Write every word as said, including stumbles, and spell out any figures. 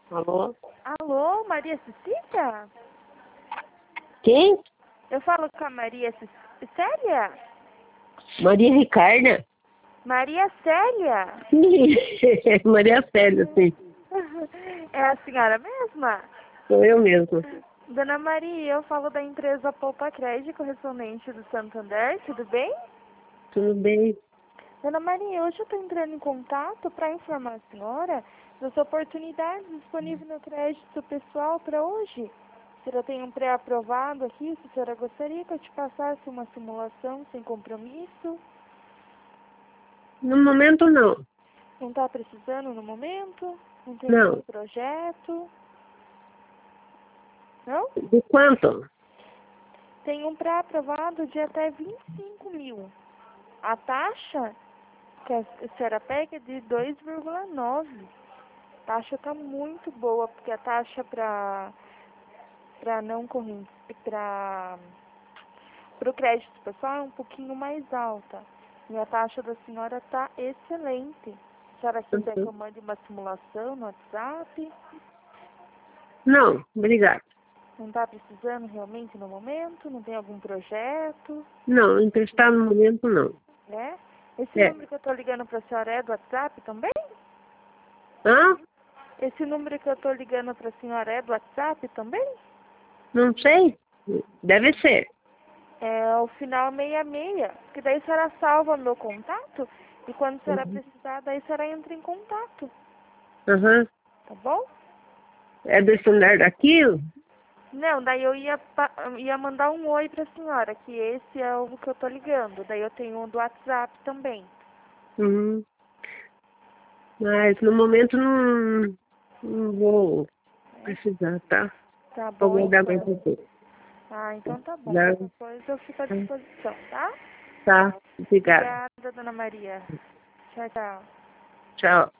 Alô? Alô, Maria Cecília? Quem? Eu falo com a Maria Cecília? Maria Ricarda? Maria Célia? Maria Célia, sim. É a senhora mesma? Sou eu mesma. Dona Maria, eu falo da empresa Poupa Crédito, correspondente do Santander, tudo bem? Tudo bem? Dona Maria, hoje eu estou entrando em contato para informar a senhora das oportunidades disponíveis no crédito pessoal para hoje. A senhora tem um pré-aprovado aqui, se a senhora gostaria que eu te passasse uma simulação sem compromisso? No momento, não. Não está precisando no momento? Não tem Não. nenhum projeto? Não? De quanto? Tem um pré-aprovado de até vinte e cinco mil. A taxa que a senhora pega é de dois vírgula nove. A taxa está muito boa, porque a taxa para para não corrente, para o crédito pessoal é um pouquinho mais alta. E a taxa da senhora está excelente. Se a senhora quiser que eu mande uma simulação no WhatsApp, Não, obrigado. não está precisando realmente no momento? Não tem algum projeto? Não, emprestar no momento, não. Né? Esse É. número que eu estou ligando para a senhora é do WhatsApp também? Hã? Esse número que eu estou ligando para a senhora é do WhatsApp também? Não sei. Deve ser. É o final seis seis, que daí a senhora salva meu contato e quando a senhora Uhum. precisar, daí a senhora entra em contato, Aham. tá bom? É do celular daquilo? Não, daí eu ia, pa- ia mandar um oi pra senhora, que esse é o que eu tô ligando, daí eu tenho um do WhatsApp também. Uhum. Mas no momento não, não vou Né? precisar, tá? Tá Vou bom guardar mais um então. pouco. Ah, então tá bom. Tá? Qualquer coisa eu fico à disposição, tá? Tá. Obrigada. Obrigada, dona Maria. Tchau, tchau. Tchau.